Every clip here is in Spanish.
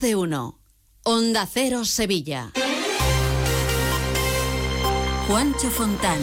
de 1. Onda Cero Sevilla. Juancho Fontán.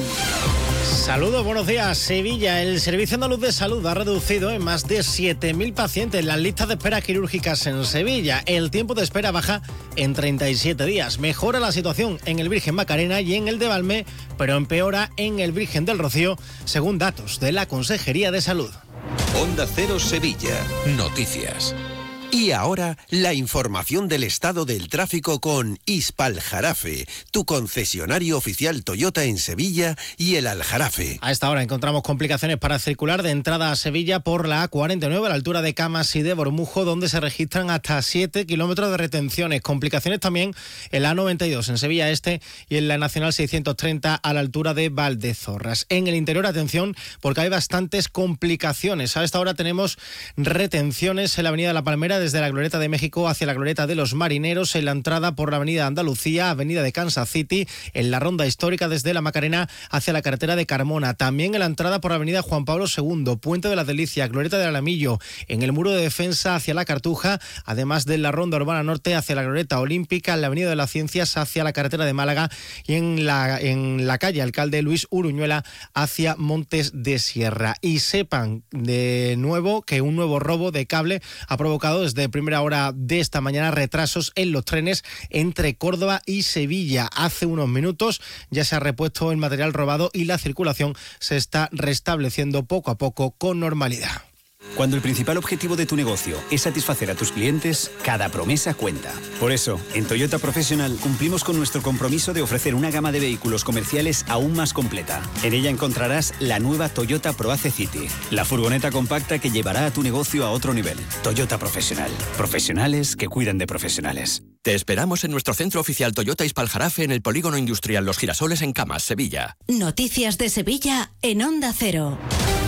Saludos, buenos días. Sevilla, el Servicio Andaluz de Salud ha reducido en más de 7.000 pacientes las listas de espera quirúrgicas en Sevilla. El tiempo de espera baja en 37 días. Mejora la situación en el Virgen Macarena y en el de Valme, pero empeora en el Virgen del Rocío, según datos de la Consejería de Salud. Onda Cero Sevilla. Noticias. Y ahora, la información del estado del tráfico con Hispaljarafe, tu concesionario oficial Toyota en Sevilla y el Aljarafe. A esta hora encontramos complicaciones para circular de entrada a Sevilla por la A49 a la altura de Camas y de Bormujo, donde se registran hasta 7 kilómetros de retenciones. Complicaciones también en la A92 en Sevilla Este y en la Nacional 630 a la altura de Valdezorras. En el interior, atención, porque hay bastantes complicaciones. A esta hora tenemos retenciones en la avenida de La Palmera, desde la Glorieta de México hacia la Glorieta de los Marineros, en la entrada por la avenida Andalucía, avenida de Kansas City, en la ronda histórica desde la Macarena hacia la carretera de Carmona, también en la entrada por la avenida Juan Pablo II, Puente de las Delicias, Glorieta del Alamillo, en el muro de defensa hacia la Cartuja, además de la ronda urbana norte hacia la Glorieta Olímpica, en la avenida de las Ciencias hacia la carretera de Málaga y en la calle Alcalde Luis Uruñuela hacia Montes de Sierra. Y sepan de nuevo que un nuevo robo de cable ha provocado desde primera hora de esta mañana retrasos en los trenes entre Córdoba y Sevilla. Hace unos minutos ya se ha repuesto el material robado y la circulación se está restableciendo poco a poco con normalidad. Cuando el principal objetivo de tu negocio es satisfacer a tus clientes, cada promesa cuenta. Por eso, en Toyota Professional cumplimos con nuestro compromiso de ofrecer una gama de vehículos comerciales aún más completa. En ella encontrarás la nueva Toyota ProAce City, la furgoneta compacta que llevará a tu negocio a otro nivel. Toyota Professional. Profesionales que cuidan de profesionales. Te esperamos en nuestro centro oficial Toyota Hispaljarafe en el Polígono Industrial Los Girasoles en Camas, Sevilla. Noticias de Sevilla en Onda Cero.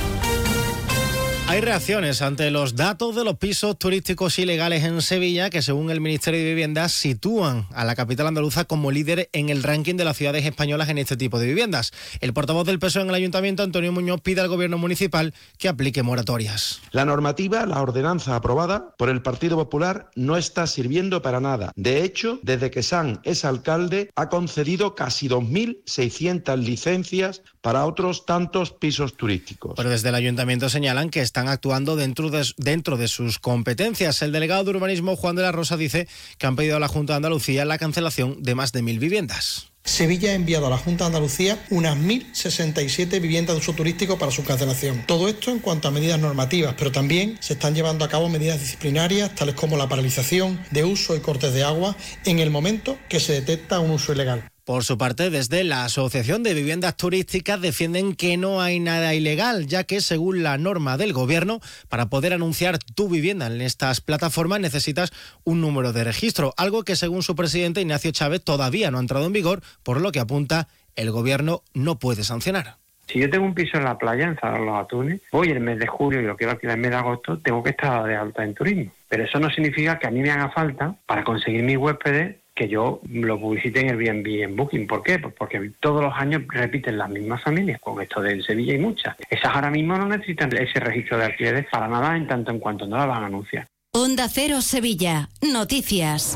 Hay reacciones ante los datos de los pisos turísticos ilegales en Sevilla, que según el Ministerio de Vivienda sitúan a la capital andaluza como líder en el ranking de las ciudades españolas en este tipo de viviendas. El portavoz del PSOE en el Ayuntamiento, Antonio Muñoz, pide al Gobierno municipal que aplique moratorias. La normativa, la ordenanza aprobada por el Partido Popular, no está sirviendo para nada. De hecho, desde que Sanz es alcalde, ha concedido casi 2.600 licencias para otros tantos pisos turísticos. Pero desde el Ayuntamiento señalan que están actuando dentro de sus competencias. El delegado de Urbanismo, Juan de la Rosa, dice que han pedido a la Junta de Andalucía la cancelación de más de 1.000 viviendas. Sevilla ha enviado a la Junta de Andalucía unas 1.067 viviendas de uso turístico para su cancelación. Todo esto en cuanto a medidas normativas, pero también se están llevando a cabo medidas disciplinarias, tales como la paralización de uso y cortes de agua en el momento que se detecta un uso ilegal. Por su parte, desde la Asociación de Viviendas Turísticas defienden que no hay nada ilegal, ya que según la norma del Gobierno, para poder anunciar tu vivienda en estas plataformas necesitas un número de registro, algo que según su presidente Ignacio Chávez todavía no ha entrado en vigor, por lo que apunta el Gobierno no puede sancionar. Si yo tengo un piso en la playa, en Zara Los Atunes, voy el mes de julio y lo quiero alquilar el mes de agosto, tengo que estar de alta en turismo. Pero eso no significa que a mí me haga falta, para conseguir mis huéspedes, que yo lo publicite en Airbnb y en Booking. ¿Por qué? Pues porque todos los años repiten las mismas familias. Con esto de Sevilla hay muchas. Esas ahora mismo no necesitan ese registro de alquileres para nada, en tanto en cuanto no la van a anunciar. Onda Cero Sevilla. Noticias.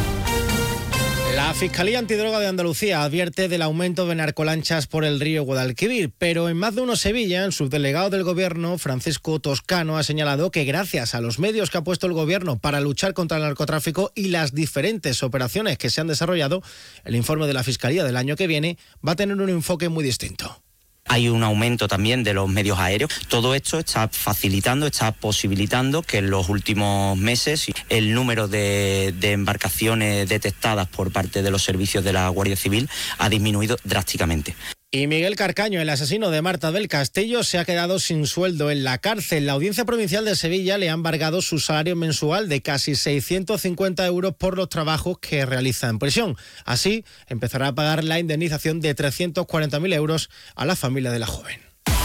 La Fiscalía Antidroga de Andalucía advierte del aumento de narcolanchas por el río Guadalquivir, pero en Más de Uno Sevilla, el subdelegado del Gobierno, Francisco Toscano, ha señalado que gracias a los medios que ha puesto el Gobierno para luchar contra el narcotráfico y las diferentes operaciones que se han desarrollado, el informe de la Fiscalía del año que viene va a tener un enfoque muy distinto. Hay un aumento también de los medios aéreos. Todo esto está facilitando, está posibilitando que en los últimos meses el número de embarcaciones detectadas por parte de los servicios de la Guardia Civil ha disminuido drásticamente. Y Miguel Carcaño, el asesino de Marta del Castillo, se ha quedado sin sueldo en la cárcel. La Audiencia Provincial de Sevilla le ha embargado su salario mensual de casi 650 euros por los trabajos que realiza en prisión. Así, empezará a pagar la indemnización de 340.000 euros a la familia de la joven.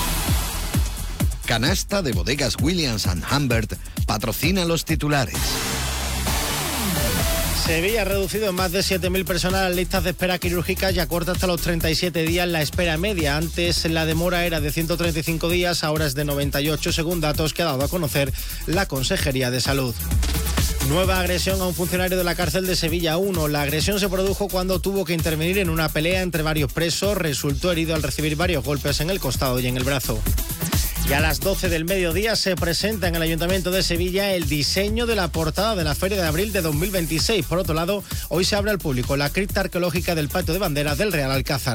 Canasta de Bodegas Williams & Humbert patrocina los titulares. Sevilla ha reducido en más de 7.000 personas las listas de espera quirúrgicas y acorta hasta los 37 días la espera media. Antes la demora era de 135 días, ahora es de 98, según datos que ha dado a conocer la Consejería de Salud. Nueva agresión a un funcionario de la cárcel de Sevilla 1. La agresión se produjo cuando tuvo que intervenir en una pelea entre varios presos. Resultó herido al recibir varios golpes en el costado y en el brazo. Y a las 12 del mediodía se presenta en el Ayuntamiento de Sevilla el diseño de la portada de la Feria de Abril de 2026. Por otro lado, hoy se abre al público la cripta arqueológica del Patio de Banderas del Real Alcázar.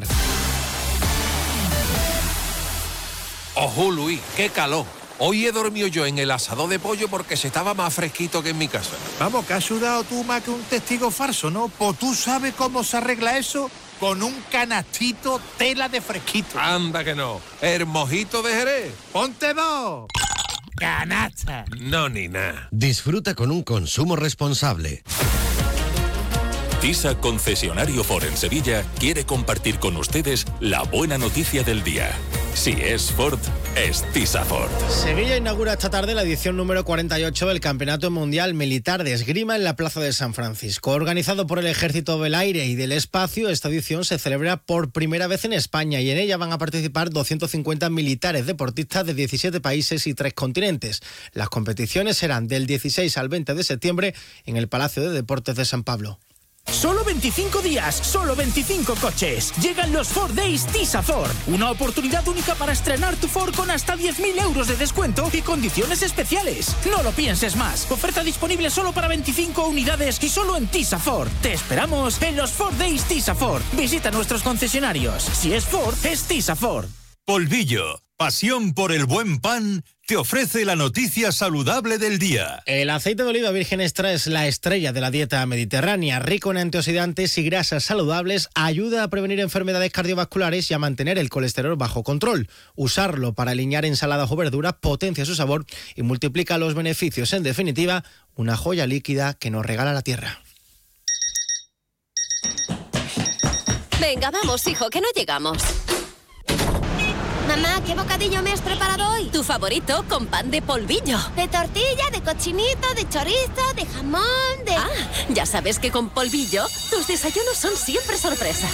¡Ojo, Luis! ¡Qué calor! Hoy he dormido yo en el asador de pollo porque se estaba más fresquito que en mi casa. Vamos, que has sudado tú más que un testigo falso, ¿no? Pues tú sabes cómo se arregla eso con un canastito tela de fresquito. Anda que no. El mojito de Jerez. ¡Ponte dos! ¡Canasta! No, ni nada. Disfruta con un consumo responsable. TISA Concesionario Ford en Sevilla quiere compartir con ustedes la buena noticia del día. Si es Ford, es TISA Ford. Sevilla inaugura esta tarde la edición número 48 del Campeonato Mundial Militar de Esgrima en la Plaza de San Francisco. Organizado por el Ejército del Aire y del Espacio, esta edición se celebra por primera vez en España y en ella van a participar 250 militares deportistas de 17 países y 3 continentes. Las competiciones serán del 16 al 20 de septiembre en el Palacio de Deportes de San Pablo. Solo 25 días, solo 25 coches. Llegan los Ford Days TISA Ford. Una oportunidad única para estrenar tu Ford con hasta 10.000 euros de descuento y condiciones especiales. No lo pienses más. Oferta disponible solo para 25 unidades y solo en TISA Ford. Te esperamos en los Ford Days TISA Ford. Visita nuestros concesionarios. Si es Ford, es TISA Ford. Polvillo, pasión por el buen pan, te ofrece la noticia saludable del día. El aceite de oliva virgen extra es la estrella de la dieta mediterránea. Rico en antioxidantes y grasas saludables, ayuda a prevenir enfermedades cardiovasculares y a mantener el colesterol bajo control. Usarlo para aliñar ensaladas o verduras potencia su sabor y multiplica los beneficios. En definitiva, una joya líquida que nos regala la tierra. Venga, vamos, hijo, que no llegamos. Mamá, ¿qué bocadillo me has preparado hoy? Tu favorito, con pan de polvillo. De tortilla, de cochinito, de chorizo, de jamón, de... Ah, ya sabes que con polvillo tus desayunos son siempre sorpresa.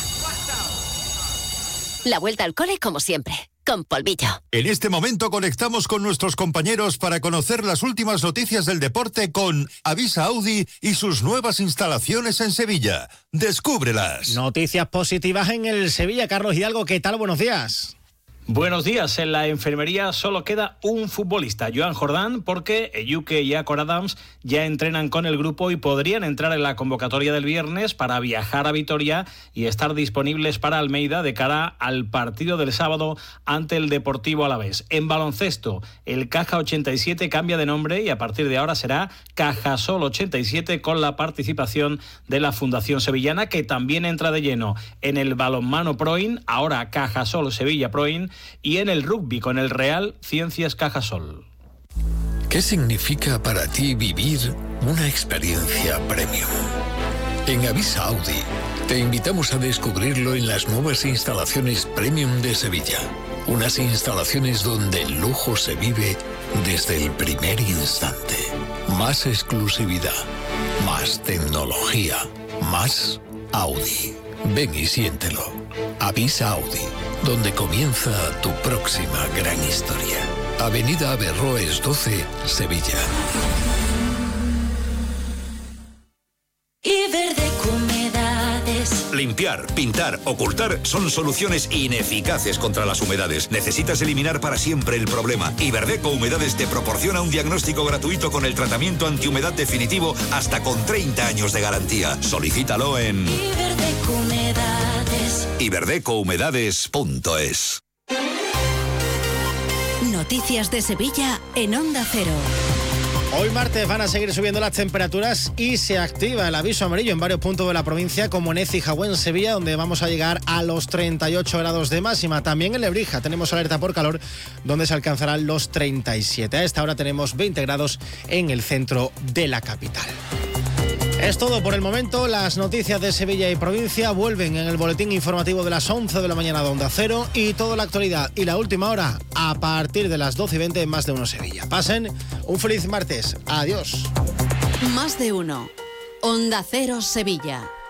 La vuelta al cole como siempre, con polvillo. En este momento conectamos con nuestros compañeros para conocer las últimas noticias del deporte con Avisa Audi y sus nuevas instalaciones en Sevilla. Descúbrelas. Noticias positivas en el Sevilla. Carlos Hidalgo, ¿qué tal? Buenos días. Buenos días. En la enfermería solo queda un futbolista, Joan Jordán, porque Eyuke y Acor Adams ya entrenan con el grupo y podrían entrar en la convocatoria del viernes para viajar a Vitoria y estar disponibles para Almeida de cara al partido del sábado ante el Deportivo Alavés. En baloncesto, el Caja 87 cambia de nombre y a partir de ahora será Cajasol 87 con la participación de la Fundación Sevillana, que también entra de lleno en el balonmano Proin, ahora Cajasol Sevilla Proin, y en el rugby con el Real Ciencias Cajasol. ¿Qué significa para ti vivir una experiencia premium? En Avisa Audi te invitamos a descubrirlo en las nuevas instalaciones Premium de Sevilla. Unas instalaciones donde el lujo se vive desde el primer instante. Más exclusividad, más tecnología, más Audi. Ven y siéntelo. Avisa Audi, donde comienza tu próxima gran historia. Avenida Averroes 12, Sevilla. Iberdeco Humedades. Limpiar, pintar, ocultar son soluciones ineficaces contra las humedades. Necesitas eliminar para siempre el problema. Iberdeco Humedades te proporciona un diagnóstico gratuito con el tratamiento antihumedad definitivo hasta con 30 años de garantía. Solicítalo en Iberdeco Humedades. iberdecohumedades.es. Noticias de Sevilla en Onda Cero. Hoy martes van a seguir subiendo las temperaturas y se activa el aviso amarillo en varios puntos de la provincia, como en Écija o en Sevilla, donde vamos a llegar a los 38 grados de máxima. También en Lebrija tenemos alerta por calor, donde se alcanzarán los 37. A esta hora tenemos 20 grados en el centro de la capital. Es todo por el momento. Las noticias de Sevilla y provincia vuelven en el boletín informativo de las 11 de la mañana de Onda Cero y toda la actualidad y la última hora a partir de las 12:20 en Más de Uno Sevilla. Pasen un feliz martes. Adiós. Más de Uno. Onda Cero Sevilla.